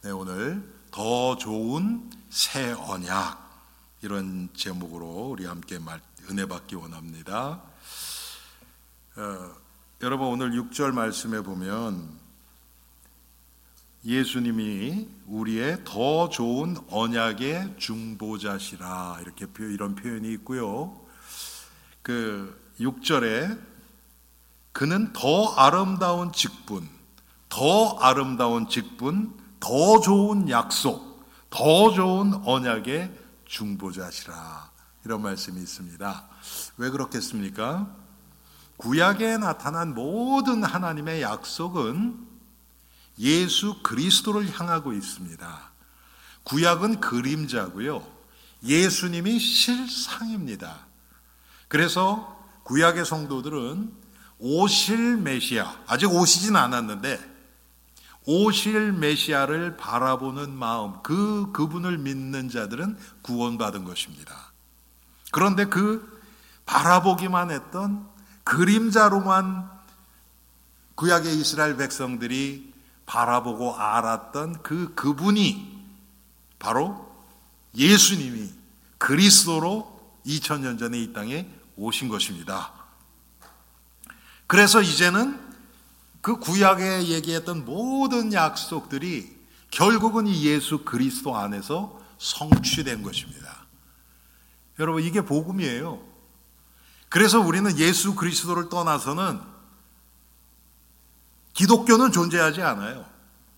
오늘 더 좋은 새 언약, 이런 제목으로 우리 함께 은혜 받기 원합니다. 여러분, 오늘 6절 말씀에 보면 예수님이 우리의 더 좋은 언약의 중보자시라, 이렇게 이런 표현이 있고요. 그 6절에 그는 더 아름다운 직분, 더 좋은 약속, 더 좋은 언약의 중보자시라, 이런 말씀이 있습니다. 왜 그렇겠습니까? 구약에 나타난 모든 하나님의 약속은 예수 그리스도를 향하고 있습니다. 구약은 그림자고요, 예수님이 실상입니다. 그래서 구약의 성도들은 오실 메시아, 아직 오시진 않았는데 오실 메시아를 바라보는 마음, 그분을 믿는 자들은 구원받은 것입니다. 그런데 그 바라보기만 했던 그림자로만 구약의 이스라엘 백성들이 바라보고 알았던 그분이 바로 예수님이 그리스도로 2000년 전에 이 땅에 오신 것입니다. 그래서 이제는 그 구약에 얘기했던 모든 약속들이 결국은 이 예수 그리스도 안에서 성취된 것입니다. 여러분, 이게 복음이에요. 그래서 우리는 예수 그리스도를 떠나서는 기독교는 존재하지 않아요.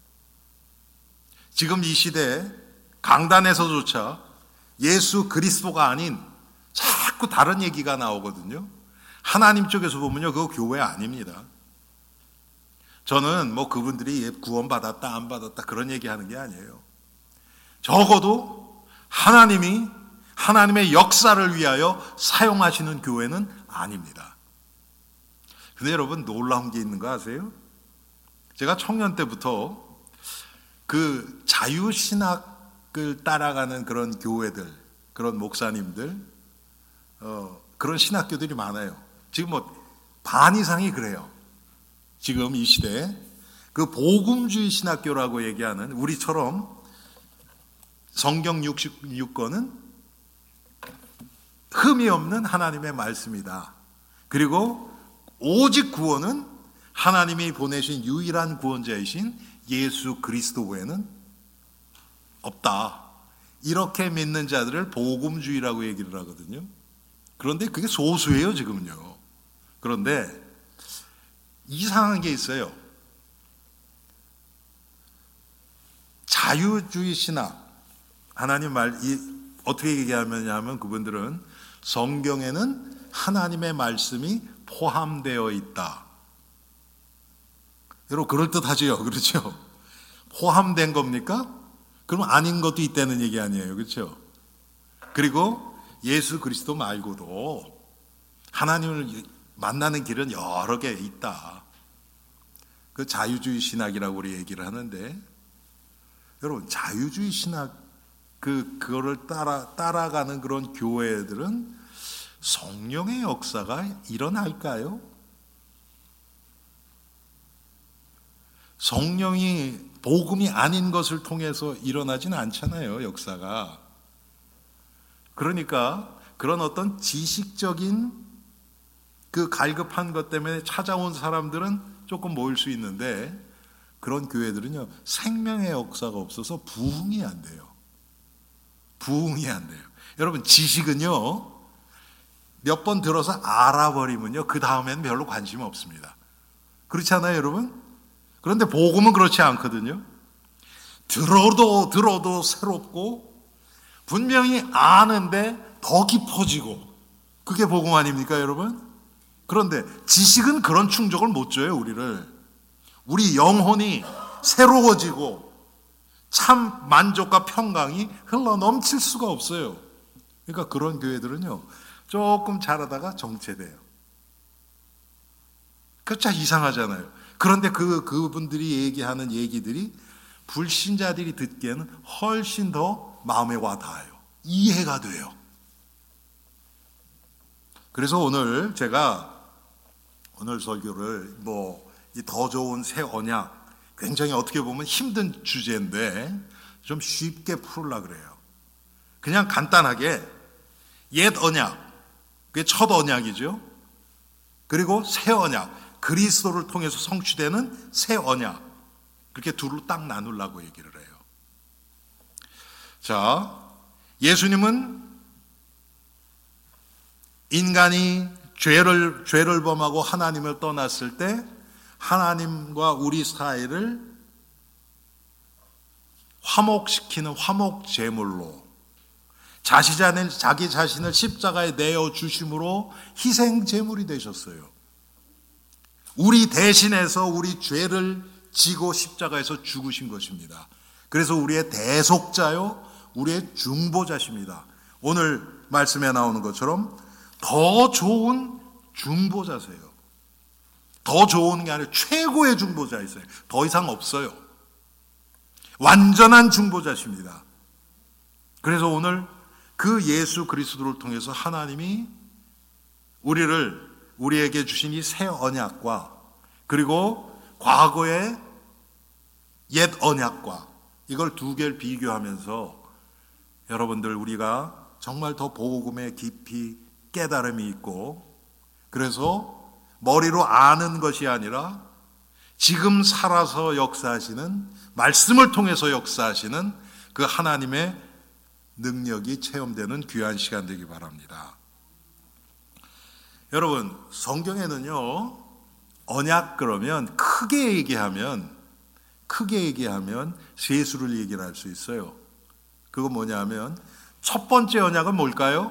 지금 이 시대에 강단에서조차 예수 그리스도가 아닌 자꾸 다른 얘기가 나오거든요. 하나님 쪽에서 보면요, 그거 교회 아닙니다. 저는 그분들이 구원받았다 안 받았다 그런 얘기하는 게 아니에요. 적어도 하나님의 역사를 위하여 사용하시는 교회는 아닙니다. 근데 여러분, 놀라운 게 있는 거 아세요? 제가 청년 때부터 그 자유신학을 따라가는 그런 교회들, 그런 목사님들, 그런 신학교들이 많아요. 지금 반 이상이 그래요. 지금 이 시대에 그 복음주의 신학교라고 얘기하는, 우리처럼 성경 66권은 흠이 없는 하나님의 말씀이다. 그리고 오직 구원은 하나님이 보내신 유일한 구원자이신 예수 그리스도 외에는 없다. 이렇게 믿는 자들을 복음주의라고 얘기를 하거든요. 그런데 그게 소수예요, 지금은요. 그런데 이상한 게 있어요. 자유주의 신학, 하나님 어떻게 얘기하냐면 그분들은 성경에는 하나님의 말씀이 포함되어 있다. 여러분, 그럴듯하죠? 그렇죠? 포함된 겁니까? 그럼 아닌 것도 있다는 얘기 아니에요. 그렇죠? 그리고 예수 그리스도 말고도 하나님을 만나는 길은 여러 개 있다. 그 자유주의 신학이라고 우리 얘기를 하는데, 여러분, 자유주의 신학 그거를 따라가는 그런 교회들은 성령의 역사가 일어날까요? 성령이 복음이 아닌 것을 통해서 일어나지는 않잖아요, 역사가. 그러니까 그런 어떤 지식적인 그 갈급한 것 때문에 찾아온 사람들은 조금 모일 수 있는데, 그런 교회들은요, 생명의 역사가 없어서 부흥이 안 돼요. 여러분, 지식은요, 몇 번 들어서 알아버리면요, 그 다음에는 별로 관심 없습니다. 그렇지 않아요, 여러분? 그런데 복음은 그렇지 않거든요. 들어도 새롭고, 분명히 아는데 더 깊어지고, 그게 복음 아닙니까, 여러분? 그런데 지식은 그런 충족을 못 줘요, 우리를. 우리 영혼이 새로워지고 참 만족과 평강이 흘러 넘칠 수가 없어요. 그러니까 그런 교회들은요, 조금 잘하다가 정체돼요. 그렇죠? 이상하잖아요. 그런데 그분들이 얘기하는 얘기들이 불신자들이 듣기에는 훨씬 더 마음에 와 닿아요. 이해가 돼요. 그래서 오늘 제가 오늘 설교를 이 더 좋은 새 언약, 굉장히 어떻게 보면 힘든 주제인데 좀 쉽게 풀으려고 그래요. 그냥 간단하게 옛 언약, 그게 첫 언약이죠. 그리고 새 언약, 그리스도를 통해서 성취되는 새 언약, 그렇게 둘로 딱 나누려고 얘기를 해요. 자, 예수님은 인간이 죄를 범하고 하나님을 떠났을 때 하나님과 우리 사이를 화목시키는 화목제물로 자기 자신을 십자가에 내어 주심으로 희생제물이 되셨어요. 우리 대신해서 우리 죄를 지고 십자가에서 죽으신 것입니다. 그래서 우리의 대속자요, 우리의 중보자십니다. 오늘 말씀에 나오는 것처럼 더 좋은 중보자세요. 더 좋은 게 아니라 최고의 중보자이세요. 더 이상 없어요. 완전한 중보자십니다. 그래서 오늘 그 예수 그리스도를 통해서 하나님이 우리에게 주신 이 새 언약과 그리고 과거의 옛 언약과 이걸 두 개를 비교하면서 여러분들 우리가 정말 더 복음에 깊이 깨달음이 있고 그래서 머리로 아는 것이 아니라 지금 살아서 역사하시는 말씀을 통해서 역사하시는 그 하나님의 능력이 체험되는 귀한 시간 되기 바랍니다. 여러분 성경에는요 언약 그러면 크게 얘기하면 세수를 얘기를 할 수 있어요. 그건 뭐냐면 첫 번째 언약은 뭘까요?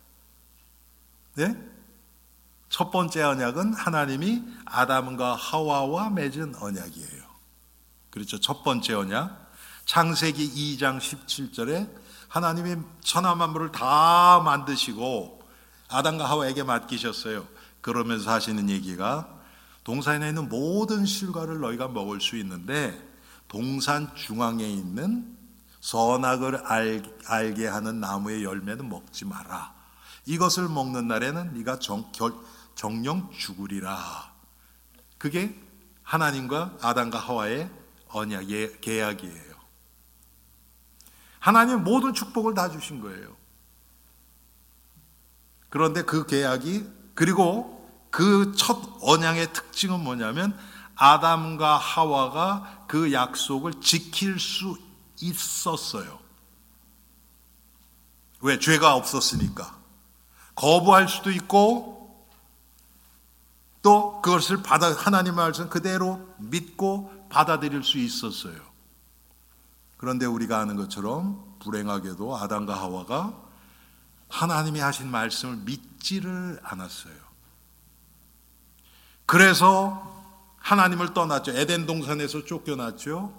네? 첫 번째 언약은 하나님이 아담과 하와와 맺은 언약이에요. 그렇죠. 첫 번째 언약. 창세기 2장 17절에 하나님이 천하 만물을 다 만드시고 아담과 하와에게 맡기셨어요. 그러면서 하시는 얘기가 동산에 있는 모든 실과를 너희가 먹을 수 있는데 동산 중앙에 있는 선악을 알게 하는 나무의 열매는 먹지 마라. 이것을 먹는 날에는 네가 정령 죽으리라. 그게 하나님과 아담과 하와의 언약, 계약이에요. 하나님은 모든 축복을 다 주신 거예요. 그런데 그 계약이 그리고 그 첫 언약의 특징은 뭐냐면 아담과 하와가 그 약속을 지킬 수 있었어요. 왜? 죄가 없었으니까. 거부할 수도 있고 또 그것을 하나님의 말씀 그대로 믿고 받아들일 수 있었어요. 그런데 우리가 아는 것처럼 불행하게도 아담과 하와가 하나님이 하신 말씀을 믿지를 않았어요. 그래서 하나님을 떠났죠. 에덴 동산에서 쫓겨났죠.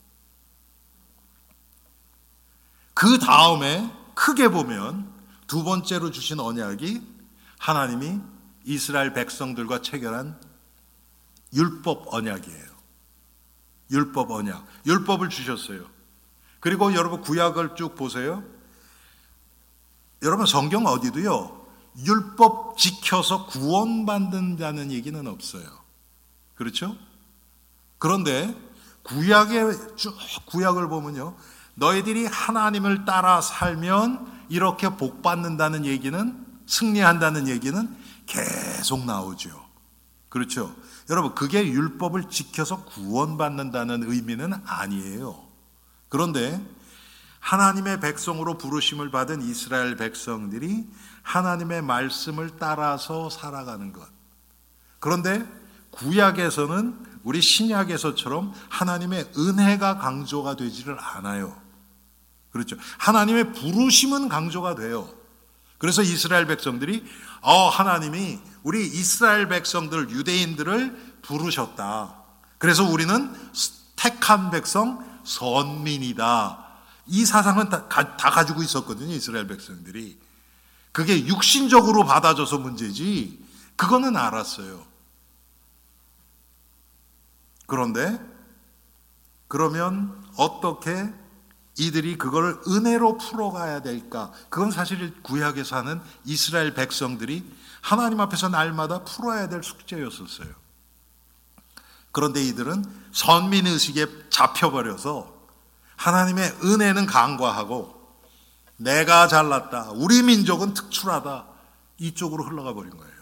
그 다음에 크게 보면 두 번째로 주신 언약이 하나님이 이스라엘 백성들과 체결한 율법 언약이에요. 율법 언약. 율법을 주셨어요. 그리고 여러분 구약을 쭉 보세요. 여러분 성경 어디도요. 율법 지켜서 구원받는다는 얘기는 없어요. 그렇죠? 그런데 구약을 보면요. 너희들이 하나님을 따라 살면 이렇게 복 받는다는 얘기는 승리한다는 얘기는 계속 나오죠. 그렇죠? 여러분 그게 율법을 지켜서 구원받는다는 의미는 아니에요. 그런데 하나님의 백성으로 부르심을 받은 이스라엘 백성들이 하나님의 말씀을 따라서 살아가는 것. 그런데 구약에서는 우리 신약에서처럼 하나님의 은혜가 강조가 되지를 않아요. 그렇죠. 하나님의 부르심은 강조가 돼요. 그래서 이스라엘 백성들이 하나님이 우리 이스라엘 백성들 유대인들을 부르셨다. 그래서 우리는 택한 백성 선민이다. 이 사상은 다 가지고 있었거든요. 이스라엘 백성들이. 그게 육신적으로 받아줘서 문제지 그거는 알았어요. 그런데 그러면 어떻게 이들이 그걸 은혜로 풀어가야 될까? 그건 사실 구약에서 하는 이스라엘 백성들이 하나님 앞에서 날마다 풀어야 될 숙제였었어요. 그런데 이들은 선민의식에 잡혀버려서 하나님의 은혜는 간과하고 내가 잘났다, 우리 민족은 특출하다, 이쪽으로 흘러가 버린 거예요.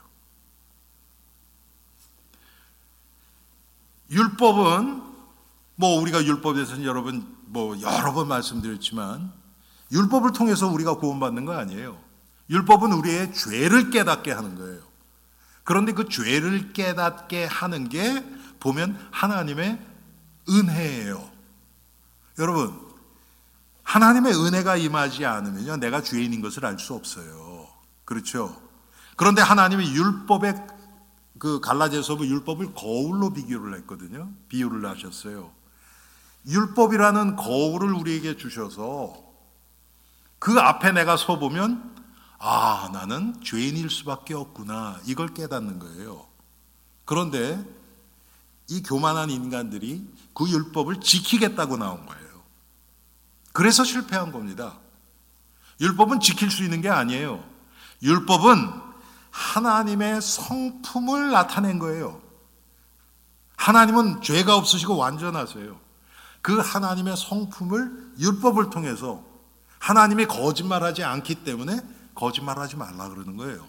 율법은 우리가 율법에 대해서는 여러분 여러 번 말씀드렸지만 율법을 통해서 우리가 구원받는 거 아니에요. 율법은 우리의 죄를 깨닫게 하는 거예요. 그런데 그 죄를 깨닫게 하는 게 보면 하나님의 은혜예요. 여러분, 하나님의 은혜가 임하지 않으면요, 내가 죄인인 것을 알 수 없어요. 그렇죠? 그런데 하나님이 율법의 갈라디아서 율법을 거울로 비교를 했거든요. 비유를 하셨어요. 율법이라는 거울을 우리에게 주셔서 그 앞에 내가 서보면 나는 죄인일 수밖에 없구나, 이걸 깨닫는 거예요. 그런데 이 교만한 인간들이 그 율법을 지키겠다고 나온 거예요. 그래서 실패한 겁니다. 율법은 지킬 수 있는 게 아니에요. 율법은 하나님의 성품을 나타낸 거예요. 하나님은 죄가 없으시고 완전하세요. 그 하나님의 성품을 율법을 통해서, 하나님이 거짓말하지 않기 때문에 거짓말하지 말라 그러는 거예요.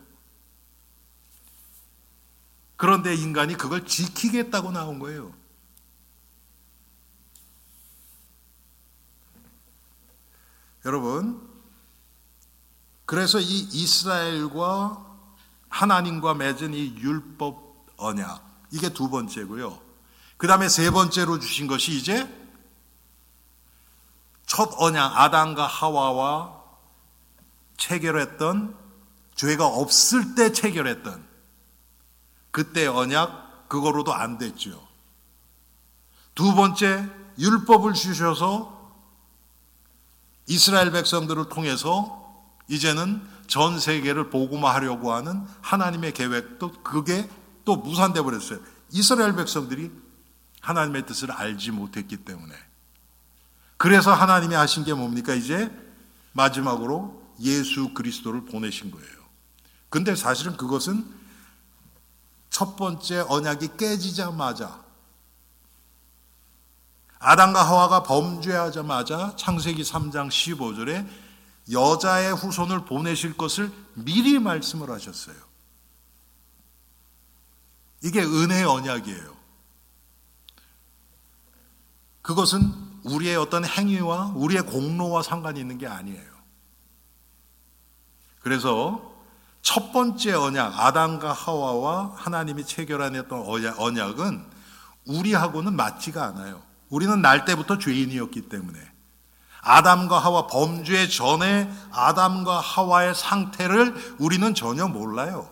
그런데 인간이 그걸 지키겠다고 나온 거예요. 여러분, 그래서 이 이스라엘과 하나님과 맺은 이 율법 언약, 이게 두 번째고요. 그 다음에 세 번째로 주신 것이 이제 첫 언약, 아담과 하와와 체결했던, 죄가 없을 때 체결했던 그때 언약, 그거로도 안 됐죠. 두 번째, 율법을 주셔서 이스라엘 백성들을 통해서 이제는 전 세계를 복음화하려고 하는 하나님의 계획도, 그게 또 무산돼 버렸어요. 이스라엘 백성들이 하나님의 뜻을 알지 못했기 때문에. 그래서 하나님이 하신 게 뭡니까? 이제 마지막으로 예수 그리스도를 보내신 거예요. 근데 사실은 그것은 첫 번째 언약이 깨지자마자, 아담과 하와가 범죄하자마자 창세기 3장 15절에 여자의 후손을 보내실 것을 미리 말씀을 하셨어요. 이게 은혜의 언약이에요. 그것은 우리의 어떤 행위와 우리의 공로와 상관이 있는 게 아니에요. 그래서 첫 번째 언약, 아담과 하와와 하나님이 체결하였던 언약은 우리하고는 맞지가 않아요. 우리는 날 때부터 죄인이었기 때문에 아담과 하와 범죄 전에 아담과 하와의 상태를 우리는 전혀 몰라요.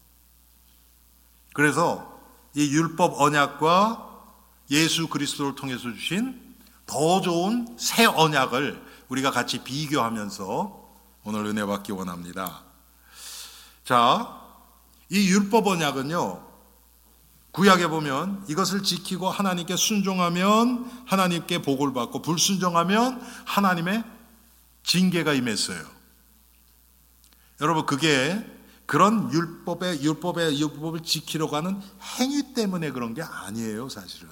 그래서 이 율법 언약과 예수 그리스도를 통해서 주신 더 좋은 새 언약을 우리가 같이 비교하면서 오늘 은혜 받기 원합니다. 자, 이 율법 언약은요, 구약에 보면 이것을 지키고 하나님께 순종하면 하나님께 복을 받고 불순종하면 하나님의 징계가 임했어요. 여러분, 그게 그런 율법을 지키려고 하는 행위 때문에 그런 게 아니에요, 사실은.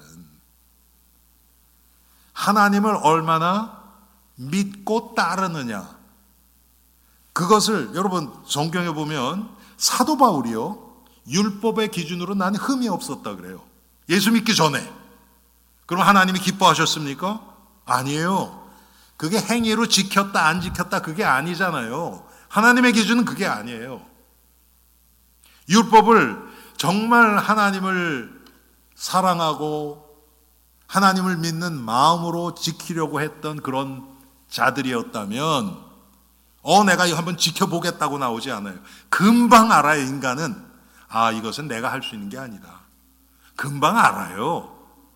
하나님을 얼마나 믿고 따르느냐. 그것을 여러분 성경에 보면 사도 바울이요, 율법의 기준으로 난 흠이 없었다 그래요. 예수 믿기 전에. 그럼 하나님이 기뻐하셨습니까? 아니에요. 그게 행위로 지켰다 안 지켰다 그게 아니잖아요. 하나님의 기준은 그게 아니에요. 율법을 정말 하나님을 사랑하고 하나님을 믿는 마음으로 지키려고 했던 그런 자들이었다면 내가 이거 한번 지켜보겠다고 나오지 않아요. 금방 알아요. 인간은 이것은 내가 할 수 있는 게 아니다. 금방 알아요.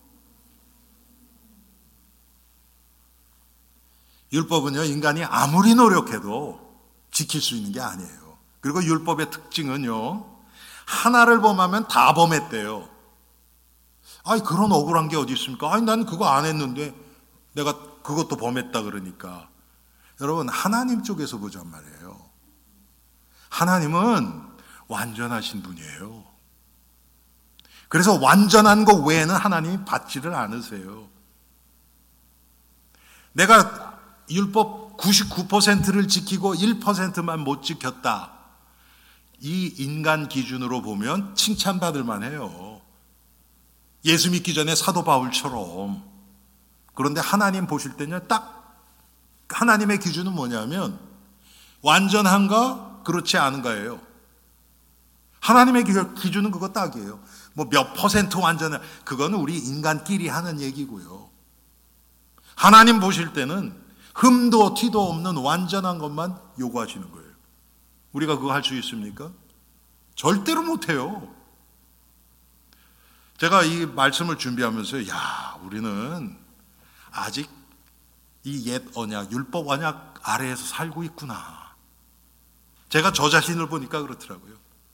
율법은요, 인간이 아무리 노력해도 지킬 수 있는 게 아니에요. 그리고 율법의 특징은요, 하나를 범하면 다 범했대요. 그런 억울한 게 어디 있습니까? 난 그거 안 했는데 내가 그것도 범했다 그러니까. 여러분, 하나님 쪽에서 보잔 말이에요. 하나님은 완전하신 분이에요. 그래서 완전한 것 외에는 하나님이 받지를 않으세요. 내가 율법 99%를 지키고 1%만 못 지켰다. 이 인간 기준으로 보면 칭찬받을 만해요. 예수 믿기 전에 사도 바울처럼. 그런데 하나님 보실 때는 딱 하나님의 기준은 뭐냐면 완전한가 그렇지 않은가예요. 하나님의 기준은 그거 딱이에요. 뭐 몇 퍼센트 완전해, 그거는 우리 인간끼리 하는 얘기고요. 하나님 보실 때는 흠도 티도 없는 완전한 것만 요구하시는 거예요. 우리가 그거 할 수 있습니까? 절대로 못해요. 제가 이 말씀을 준비하면서 우리는 아직 이 옛 언약, 율법 언약 아래에서 살고 있구나. 제가 저 자신을 보니까 그렇더라고요.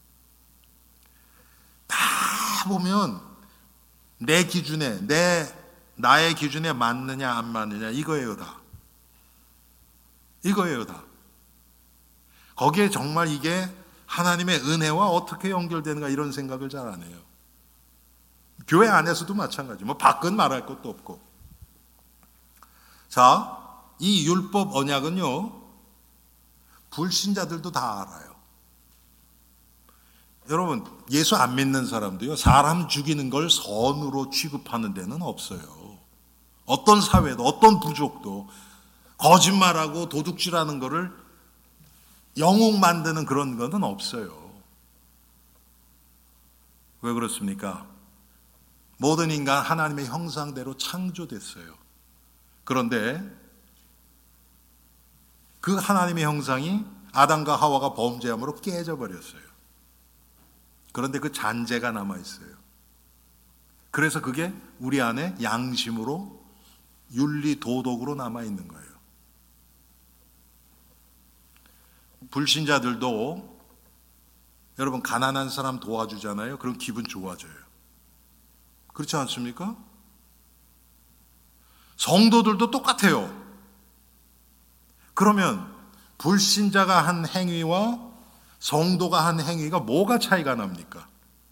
다 보면 내 기준에, 나의 기준에 맞느냐 안 맞느냐 이거예요 다. 이거예요 다. 거기에 정말 이게 하나님의 은혜와 어떻게 연결되는가 이런 생각을 잘 안 해요. 교회 안에서도 마찬가지. 뭐 밖은 말할 것도 없고. 자, 이 율법 언약은요, 불신자들도 다 알아요. 여러분, 예수 안 믿는 사람도요, 사람 죽이는 걸 선으로 취급하는 데는 없어요. 어떤 사회도, 어떤 부족도 거짓말하고 도둑질하는 거를 영웅 만드는 그런 거는 없어요. 왜 그렇습니까? 모든 인간 하나님의 형상대로 창조됐어요. 그런데 그 하나님의 형상이 아담과 하와가 범죄함으로 깨져버렸어요. 그런데 그 잔재가 남아있어요. 그래서 그게 우리 안에 양심으로 윤리 도덕으로 남아있는 거예요. 불신자들도 여러분 가난한 사람 도와주잖아요. 그럼 기분 좋아져요. 그렇지 않습니까? 성도들도 똑같아요. 그러면 불신자가 한 행위와 성도가 한 행위가 뭐가 차이가 납니까?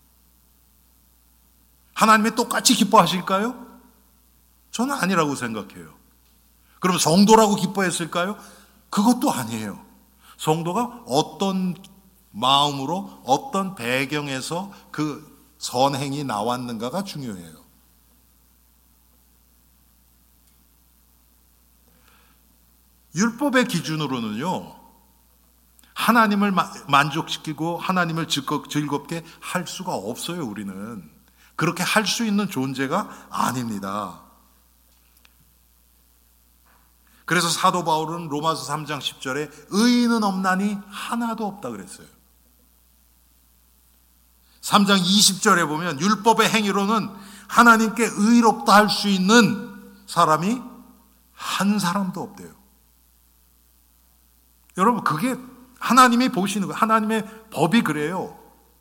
하나님이 똑같이 기뻐하실까요? 저는 아니라고 생각해요. 그럼 성도라고 기뻐했을까요? 그것도 아니에요. 성도가 어떤 마음으로 어떤 배경에서 그 선행이 나왔는가가 중요해요. 율법의 기준으로는요, 하나님을 만족시키고 하나님을 즐겁게 할 수가 없어요. 우리는 그렇게 할 수 있는 존재가 아닙니다. 그래서 사도 바울은 로마서 3장 10절에 의인은 없나니 하나도 없다 그랬어요. 3장 20절에 보면 율법의 행위로는 하나님께 의롭다 할 수 있는 사람이 한 사람도 없대요. 여러분, 그게 하나님이 보시는 거예요. 하나님의 법이 그래요.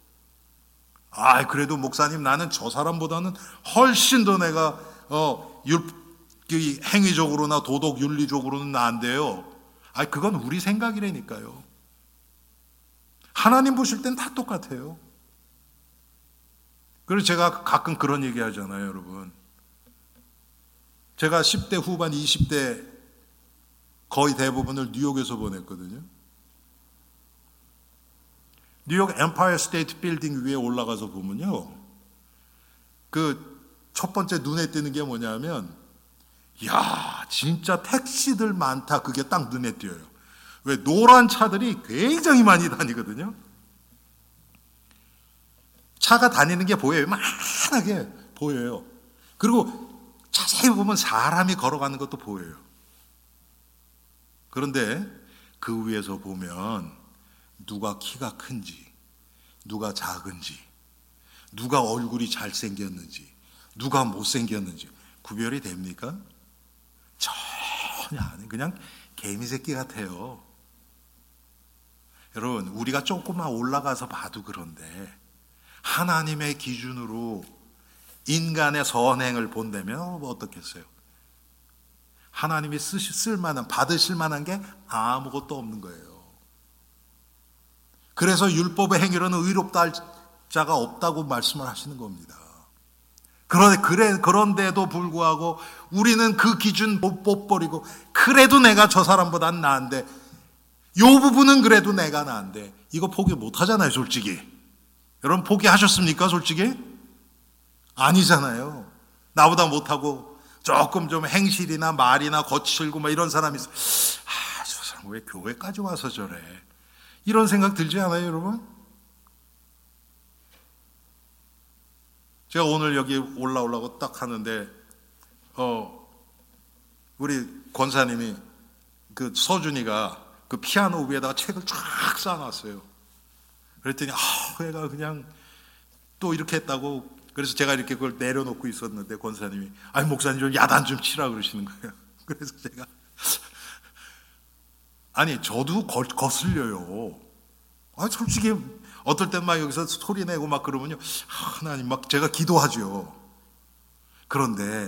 그래도 목사님, 나는 저 사람보다는 훨씬 더 내가 행위적으로나 도덕 윤리적으로는 나은데요. 그건 우리 생각이라니까요. 하나님 보실 땐 다 똑같아요. 그래서 제가 가끔 그런 얘기 하잖아요, 여러분. 제가 10대 후반, 20대 거의 대부분을 뉴욕에서 보냈거든요. 뉴욕 엠파이어 스테이트 빌딩 위에 올라가서 보면요, 그 첫 번째 눈에 띄는 게 뭐냐면, 진짜 택시들 많다. 그게 딱 눈에 띄어요. 왜? 노란 차들이 굉장히 많이 다니거든요. 차가 다니는 게 보여요. 많하게 보여요. 그리고 자세히 보면 사람이 걸어가는 것도 보여요. 그런데 그 위에서 보면 누가 키가 큰지, 누가 작은지, 누가 얼굴이 잘생겼는지, 누가 못생겼는지 구별이 됩니까? 전혀 아니에요. 그냥 개미 새끼 같아요. 여러분, 우리가 조금만 올라가서 봐도 그런데 하나님의 기준으로 인간의 선행을 본다면 어떻겠어요? 하나님이 쓸만한, 받으실 만한 게 아무것도 없는 거예요. 그래서 율법의 행위로는 의롭다 할 자가 없다고 말씀을 하시는 겁니다. 그런데도 불구하고 우리는 그 기준 못 버리고, 그래도 내가 저 사람보단 나은데, 요 부분은 그래도 내가 나은데, 이거 포기 못 하잖아요, 솔직히. 여러분 포기하셨습니까, 솔직히? 아니잖아요. 나보다 못하고 조금 좀 행실이나 말이나 거칠고 막 이런 사람이 있어. 저 사람 왜 교회까지 와서 저래? 이런 생각 들지 않아요, 여러분? 제가 오늘 여기 올라오려고 딱 하는데, 우리 권사님이, 그 서준이가 그 피아노 위에다가 책을 쫙 쌓아놨어요. 그랬더니, 얘가 그냥 또 이렇게 했다고. 그래서 제가 이렇게 그걸 내려놓고 있었는데, 권사님이, 목사님 좀 야단 좀 치라 그러시는 거예요. 그래서 제가, 저도 거슬려요. 솔직히, 어떨 땐 막 여기서 소리 내고 막 그러면요, 하나님 막 제가 기도하죠. 그런데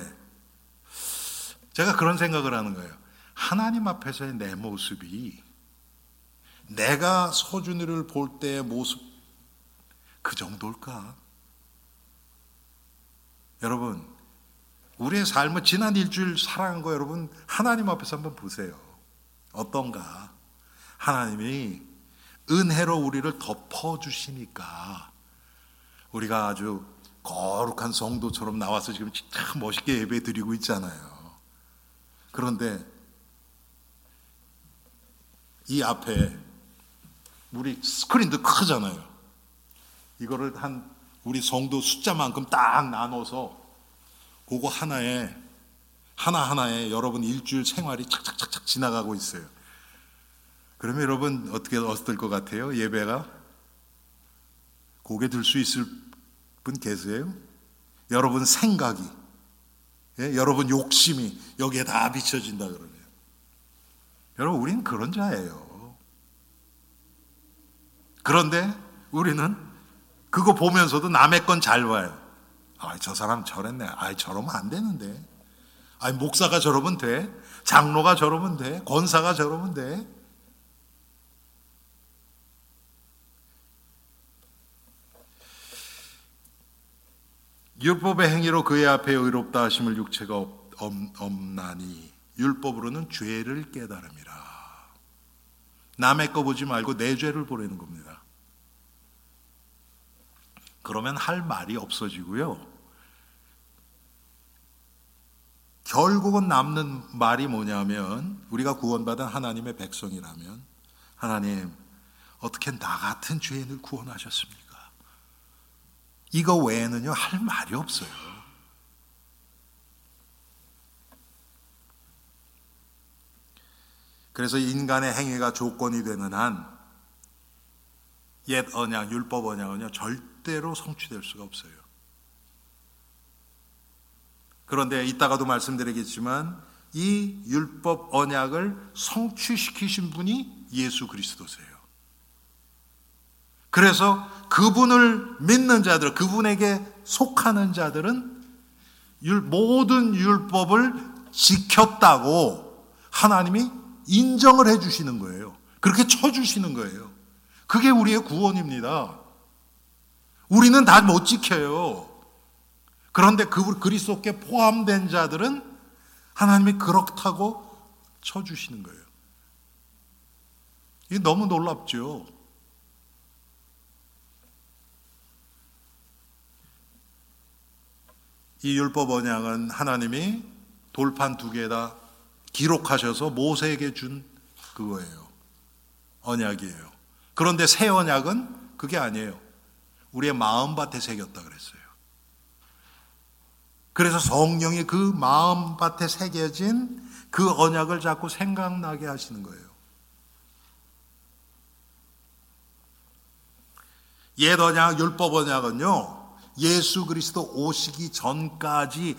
제가 그런 생각을 하는 거예요. 하나님 앞에서의 내 모습이 내가 서준이를 볼 때의 모습 그 정도일까? 여러분, 우리의 삶을 지난 일주일 살아간 거 여러분 하나님 앞에서 한번 보세요. 어떤가? 하나님이 은혜로 우리를 덮어주시니까 우리가 아주 거룩한 성도처럼 나와서 지금 참 멋있게 예배 드리고 있잖아요. 그런데 이 앞에 우리 스크린도 크잖아요. 이거를 우리 성도 숫자만큼 딱 나눠서 그거 하나하나에 여러분 일주일 생활이 착착착착 지나가고 있어요. 그러면 여러분 어떨 것 같아요? 예배가? 고개 들 수 있을 분 계세요? 여러분 생각이, 여러분 욕심이 여기에 다 비춰진다 그러네요. 여러분 우리는 그런 자예요. 그런데 우리는 그거 보면서도 남의 건 잘 봐요. 저 사람 저랬네. 저러면 안 되는데. 목사가 저러면 돼. 장로가 저러면 돼. 권사가 저러면 돼. 율법의 행위로 그의 앞에 의롭다 하심을 육체가 없나니 율법으로는 죄를 깨달음이라. 남의 거 보지 말고 내 죄를 보라는 겁니다. 그러면 할 말이 없어지고요. 결국은 남는 말이 뭐냐면, 우리가 구원받은 하나님의 백성이라면, 하나님 어떻게 나 같은 죄인을 구원하셨습니까? 이거 외에는요 할 말이 없어요. 그래서 인간의 행위가 조건이 되는 한 옛 언약, 율법 언약은요 절대로 성취될 수가 없어요. 그런데 이따가도 말씀드리겠지만 이 율법 언약을 성취시키신 분이 예수 그리스도세요. 그래서 그분을 믿는 자들, 그분에게 속하는 자들은 모든 율법을 지켰다고 하나님이 인정을 해주시는 거예요. 그렇게 쳐주시는 거예요. 그게 우리의 구원입니다. 우리는 다 못 지켜요. 그런데 그리스도께 포함된 자들은 하나님이 그렇다고 쳐주시는 거예요. 이게 너무 놀랍죠. 이 율법 언약은 하나님이 돌판 2개에다 기록하셔서 모세에게 준 그거예요. 언약이에요. 그런데 새 언약은 그게 아니에요. 우리의 마음밭에 새겼다 그랬어요. 그래서 성령이 그 마음밭에 새겨진 그 언약을 자꾸 생각나게 하시는 거예요. 옛 언약, 율법 언약은요, 예수 그리스도 오시기 전까지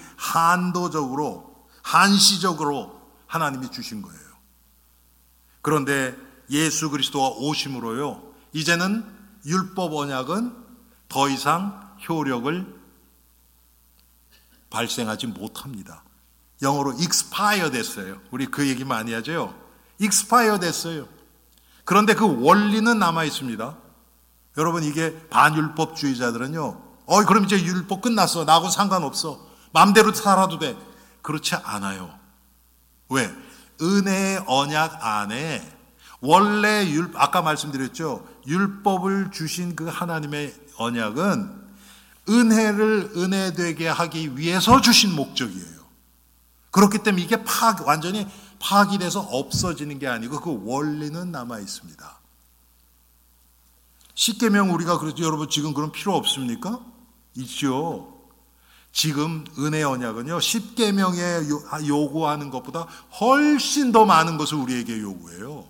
한시적으로 하나님이 주신 거예요. 그런데 예수 그리스도가 오심으로요, 이제는 율법 언약은 더 이상 효력을 발생하지 못합니다. 영어로 expire 됐어요. 우리 그 얘기 많이 하죠. expire 됐어요. 그런데 그 원리는 남아 있습니다. 여러분, 이게 반율법주의자들은요 그럼 이제 율법 끝났어. 나하고 상관없어. 마음대로 살아도 돼. 그렇지 않아요. 왜? 은혜의 언약 안에 원래 아까 말씀드렸죠. 율법을 주신 그 하나님의 언약은 은혜를 은혜되게 하기 위해서 주신 목적이에요. 그렇기 때문에 이게 완전히 파악이 돼서 없어지는 게 아니고 그 원리는 남아 있습니다. 십계명 우리가 그렇죠. 여러분 지금 그런 필요 없습니까? 있죠. 지금 은혜 언약은요. 십계명에 요구하는 것보다 훨씬 더 많은 것을 우리에게 요구해요.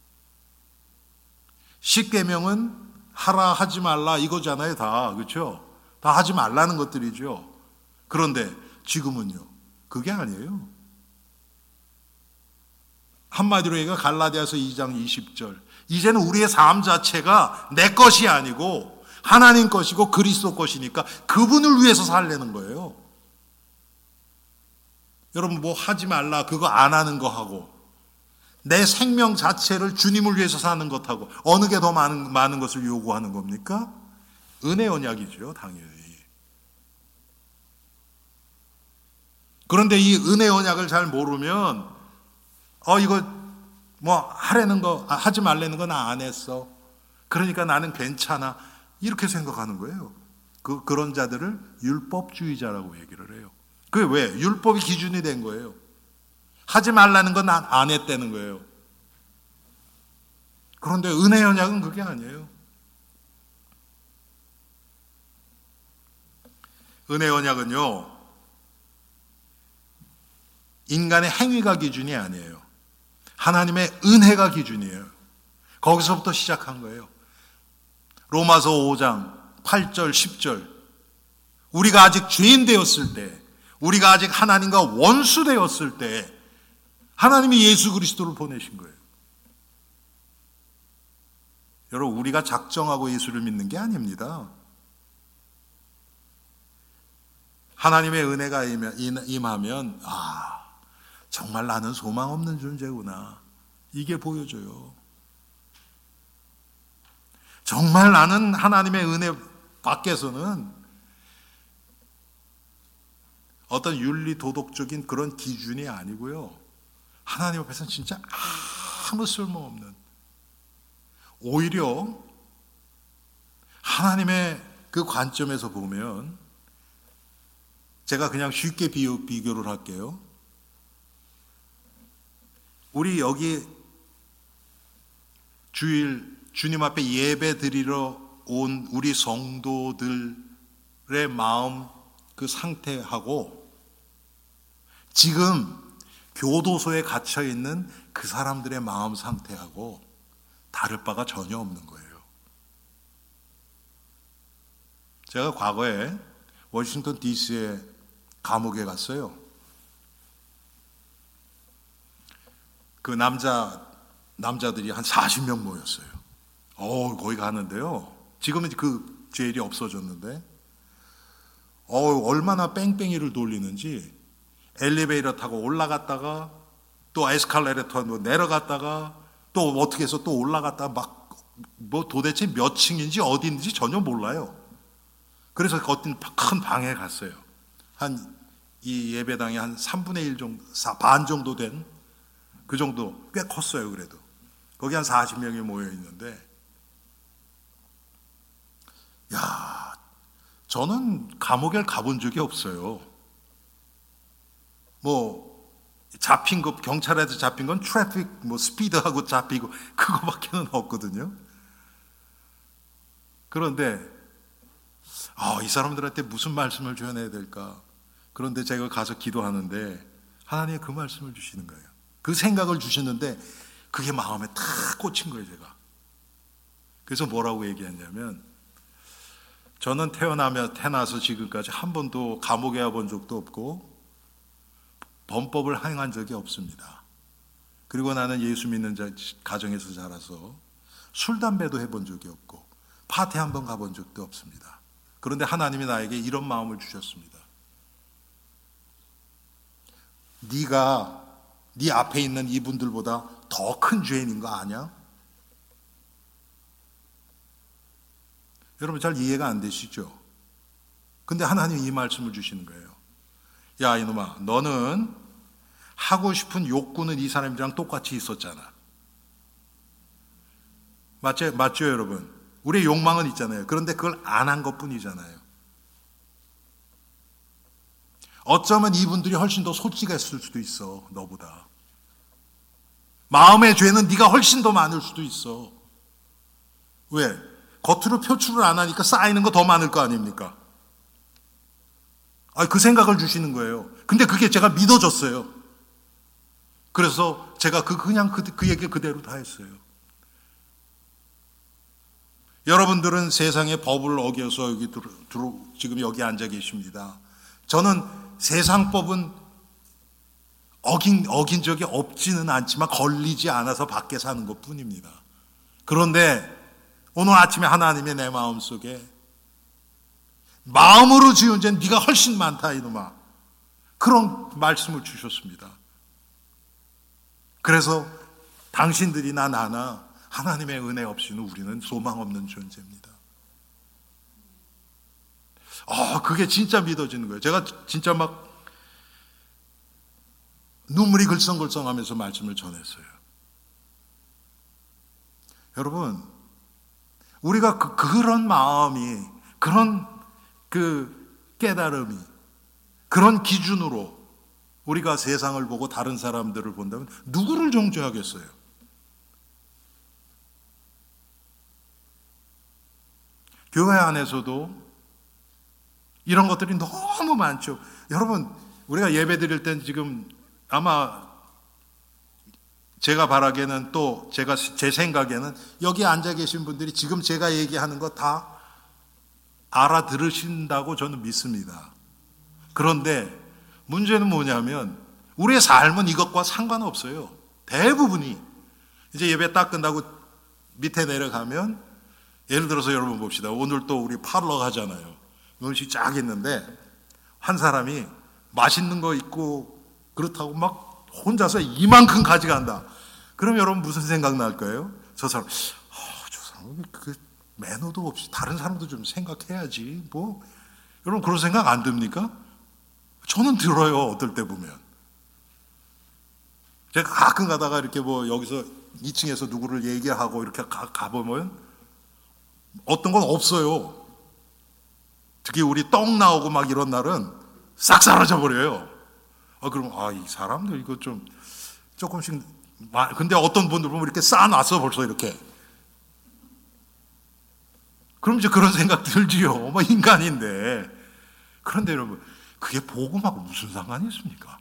십계명은 하라 하지 말라 이거잖아요. 다 그렇죠? 다 하지 말라는 것들이죠. 그런데 지금은요. 그게 아니에요. 한마디로 얘기가 갈라디아서 2장 20절. 이제는 우리의 삶 자체가 내 것이 아니고 하나님 것이고 그리스도 것이니까 그분을 위해서 살려는 거예요. 여러분 뭐 하지 말라 그거 안 하는 거 하고 내 생명 자체를 주님을 위해서 사는 것하고 어느 게 더 많은 것을 요구하는 겁니까? 은혜 언약이죠, 당연히. 그런데 이 은혜 언약을 잘 모르면 이거 뭐 하라는 거 하지 말라는 건 안 했어. 그러니까 나는 괜찮아. 이렇게 생각하는 거예요. 그런 자들을 율법주의자라고 얘기를 해요. 그게 왜? 율법이 기준이 된 거예요. 하지 말라는 건 안 했다는 거예요. 그런데 은혜 언약은 그게 아니에요. 은혜 언약은요. 인간의 행위가 기준이 아니에요. 하나님의 은혜가 기준이에요. 거기서부터 시작한 거예요. 로마서 5장 8절 10절 우리가 아직 죄인 되었을 때 우리가 아직 하나님과 원수 되었을 때 하나님이 예수 그리스도를 보내신 거예요. 여러분 우리가 작정하고 예수를 믿는 게 아닙니다. 하나님의 은혜가 임하면 정말 나는 소망 없는 존재구나. 이게 보여줘요. 정말 나는 하나님의 은혜 밖에서는 어떤 윤리 도덕적인 그런 기준이 아니고요. 하나님 앞에서는 진짜 아무 쓸모없는 오히려 하나님의 그 관점에서 보면 제가 그냥 쉽게 비교를 할게요. 우리 여기 주일 주님 앞에 예배 드리러 온 우리 성도들의 마음 그 상태하고 지금 교도소에 갇혀 있는 그 사람들의 마음 상태하고 다를 바가 전혀 없는 거예요. 제가 과거에 워싱턴 DC에 감옥에 갔어요. 그 남자들이 한 40명 모였어요. 거기 가는데요. 지금은 그 제일이 없어졌는데, 얼마나 뺑뺑이를 돌리는지 엘리베이터 타고 올라갔다가 또 에스컬레이터 내려갔다가 또 어떻게 해서 또 올라갔다가 뭐 도대체 몇 층인지 어디인지 전혀 몰라요. 그래서 어떤 큰 방에 갔어요. 이 예배당이 한 3분의 1 정도, 반 정도 된 그 정도 꽤 컸어요. 그래도 거기 한 40명이 모여 있는데 저는 감옥에 가본 적이 없어요. 뭐 잡힌 거 경찰에서 잡힌 건 트래픽 스피드하고 잡히고 그거밖에는 없거든요. 그런데 이 사람들한테 무슨 말씀을 전해야 될까? 그런데 제가 가서 기도하는데 하나님이 그 말씀을 주시는 거예요. 그 생각을 주시는데 그게 마음에 탁 꽂힌 거예요, 제가. 그래서 뭐라고 얘기했냐면 저는 태어나서 지금까지 한 번도 감옥에 와본 적도 없고 범법을 행한 적이 없습니다. 그리고 나는 예수 믿는 가정에서 자라서 술, 담배도 해본 적이 없고 파티 한 번 가본 적도 없습니다. 그런데 하나님이 나에게 이런 마음을 주셨습니다. 네가 네 앞에 있는 이분들보다 더 큰 죄인인 거 아냐? 여러분 잘 이해가 안 되시죠? 근데 하나님이 이 말씀을 주시는 거예요. 야, 이놈아, 너는 하고 싶은 욕구는 이 사람이랑 똑같이 있었잖아. 맞죠, 여러분? 우리의 욕망은 있잖아요. 그런데 그걸 안 한 것뿐이잖아요. 어쩌면 이분들이 훨씬 더 솔직했을 수도 있어, 너보다. 마음의 죄는 네가 훨씬 더 많을 수도 있어. 왜? 겉으로 표출을 안 하니까 쌓이는 거 더 많을 거 아닙니까? 그 생각을 주시는 거예요. 근데 그게 제가 믿어졌어요. 그래서 제가 그냥 그 얘기 그대로 다 했어요. 여러분들은 세상의 법을 어겨서 지금 여기 앉아 계십니다. 저는 세상 법은 어긴 적이 없지는 않지만 걸리지 않아서 밖에 사는 것 뿐입니다. 그런데 오늘 아침에 하나님의 내 마음속에 마음으로 지은 죄는 네가 훨씬 많다 이놈아. 그런 말씀을 주셨습니다. 그래서 당신들이나 나나 하나님의 은혜 없이는 우리는 소망 없는 존재입니다. 그게 진짜 믿어지는 거예요. 제가 진짜 막 눈물이 글썽글썽하면서 말씀을 전했어요. 여러분, 우리가 그런 마음이, 그런 깨달음이, 그런 기준으로 우리가 세상을 보고 다른 사람들을 본다면 누구를 정죄하겠어요? 교회 안에서도 이런 것들이 너무 많죠. 여러분, 우리가 예배 드릴 땐 지금 아마 제가 바라기에는 또 제 생각에는 여기 앉아 계신 분들이 지금 제가 얘기하는 거 다 알아들으신다고 저는 믿습니다. 그런데 문제는 뭐냐면 우리의 삶은 이것과 상관없어요. 대부분이 이제 예배 딱 끝나고 밑에 내려가면 예를 들어서 여러분 봅시다. 오늘 또 우리 파러 가잖아요. 음식 쫙 있는데 한 사람이 맛있는 거 있고 그렇다고 막 혼자서 이만큼 가져간다. 그럼 여러분 무슨 생각 날 거예요? 저 사람은 그 매너도 없이 다른 사람도 좀 생각해야지. 여러분 그런 생각 안 듭니까? 저는 들어요. 어떨 때 보면. 제가 가끔 가다가 이렇게 여기서 2층에서 누구를 얘기하고 이렇게 가보면 어떤 건 없어요. 특히 우리 떡 나오고 막 이런 날은 싹 사라져 버려요. 그럼 이 사람들 이거 좀 조금씩 근데 어떤 분들 보면 이렇게 쌓아놨어 벌써 이렇게. 그럼 이제 그런 생각 들지요. 인간인데. 그런데 여러분 그게 복음하고 무슨 상관이 있습니까?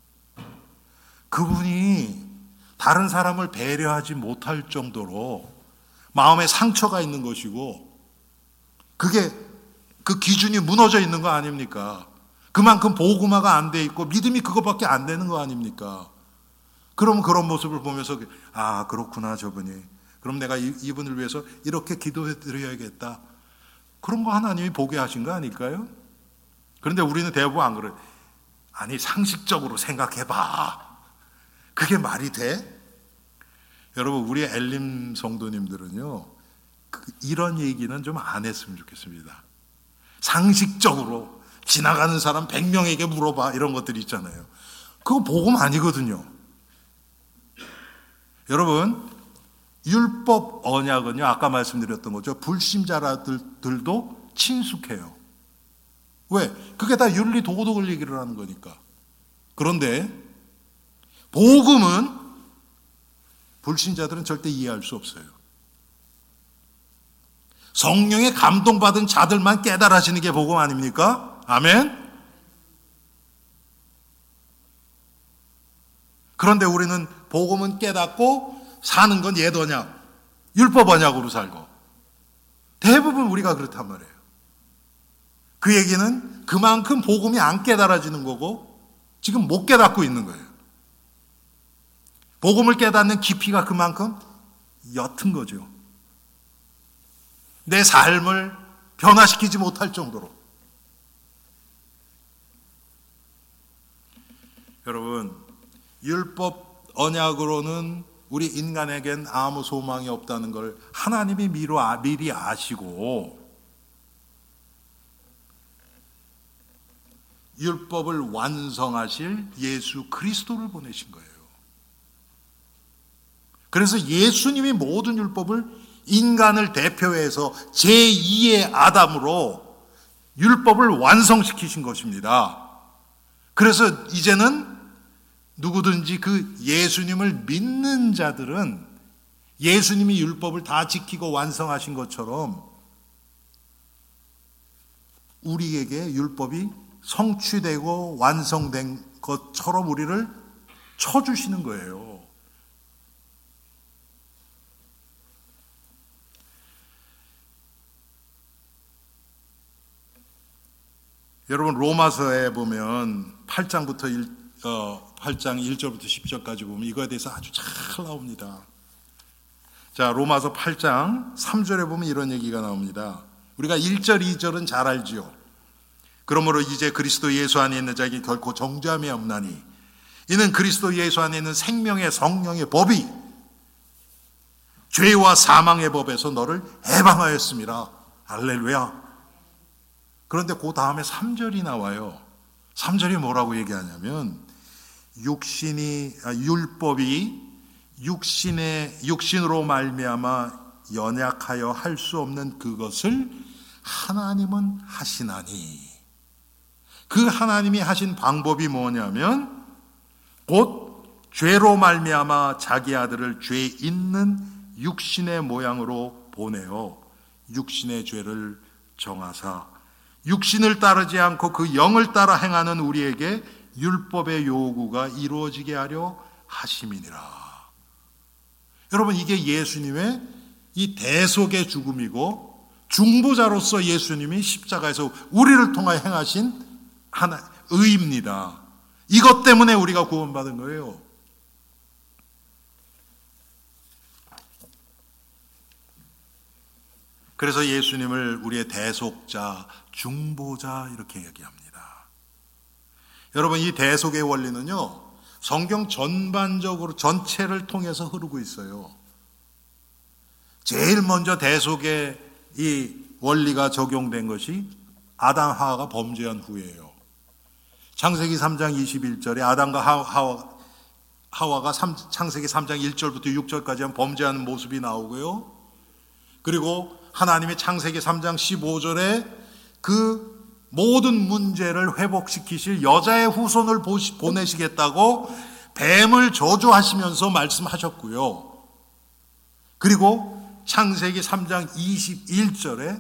그분이 다른 사람을 배려하지 못할 정도로 마음에 상처가 있는 것이고 그게 그 기준이 무너져 있는 거 아닙니까? 그만큼 복음화가 안 돼 있고 믿음이 그것밖에 안 되는 거 아닙니까? 그럼 그런 모습을 보면서 그렇구나 저분이. 그럼 내가 이분을 위해서 이렇게 기도해 드려야겠다. 그런 거 하나님이 보게 하신 거 아닐까요? 그런데 우리는 대부분 안 그래요. 아니 상식적으로 생각해봐. 그게 말이 돼? 여러분 우리 엘림 성도님들은요 이런 얘기는 좀 안 했으면 좋겠습니다. 상식적으로 지나가는 사람 100명에게 물어봐 이런 것들이 있잖아요. 그거 복음 아니거든요. 여러분 율법 언약은요 아까 말씀드렸던 거죠. 불신자들도 친숙해요. 왜? 그게 다 윤리 도덕을 얘기를 하는 거니까. 그런데 복음은 불신자들은 절대 이해할 수 없어요. 성령에 감동받은 자들만 깨달아지는 게 복음 아닙니까? 아멘? 그런데 우리는 복음은 깨닫고 사는 건 옛 언약, 율법 언약으로 살고 대부분 우리가 그렇단 말이에요. 그 얘기는 그만큼 복음이 안 깨달아지는 거고 지금 못 깨닫고 있는 거예요. 복음을 깨닫는 깊이가 그만큼 옅은 거죠. 내 삶을 변화시키지 못할 정도로. 여러분, 율법 언약으로는 우리 인간에겐 아무 소망이 없다는 걸 하나님이 미리 아시고 율법을 완성하실 예수 그리스도를 보내신 거예요. 그래서 예수님이 모든 율법을 인간을 대표해서 제2의 아담으로 율법을 완성시키신 것입니다. 그래서 이제는 누구든지 그 예수님을 믿는 자들은 예수님이 율법을 다 지키고 완성하신 것처럼 우리에게 율법이 성취되고 완성된 것처럼 우리를 쳐주시는 거예요. 여러분 로마서에 보면 8장부터 8장 1절부터 10절까지 보면 이거에 대해서 아주 잘 나옵니다. 자, 로마서 8장 3절에 보면 이런 얘기가 나옵니다. 우리가 1절, 2절은 잘 알지요. 그러므로 이제 그리스도 예수 안에 있는 자에게 결코 정죄함이 없나니 이는 그리스도 예수 안에 있는 생명의 성령의 법이 죄와 사망의 법에서 너를 해방하였습니다. 할렐루야. 그런데 그 다음에 3절이 나와요. 3절이 뭐라고 얘기하냐면 율법이 육신으로 말미암아 연약하여 할 수 없는 그것을 하나님은 하시나니 그 하나님이 하신 방법이 뭐냐면 곧 죄로 말미암아 자기 아들을 죄 있는 육신의 모양으로 보내어 육신의 죄를 정하사 육신을 따르지 않고 그 영을 따라 행하는 우리에게 율법의 요구가 이루어지게 하려 하심이니라. 여러분 이게 예수님의 이 대속의 죽음이고 중보자로서 예수님이 십자가에서 우리를 통하여 행하신 하나 의입니다. 이것 때문에 우리가 구원받은 거예요. 그래서 예수님을 우리의 대속자, 중보자 이렇게 얘기합니다. 여러분 이 대속의 원리는요. 성경 전반적으로 전체를 통해서 흐르고 있어요. 제일 먼저 대속의 이 원리가 적용된 것이 아담 하와가 범죄한 후예요. 창세기 3장 21절에 아담과 하와가 창세기 3장 1절부터 6절까지 범죄하는 모습이 나오고요. 그리고 하나님이 창세기 3장 15절에 그 모든 문제를 회복시키실 여자의 후손을 보내시겠다고 뱀을 저주하시면서 말씀하셨고요. 그리고 창세기 3장 21절에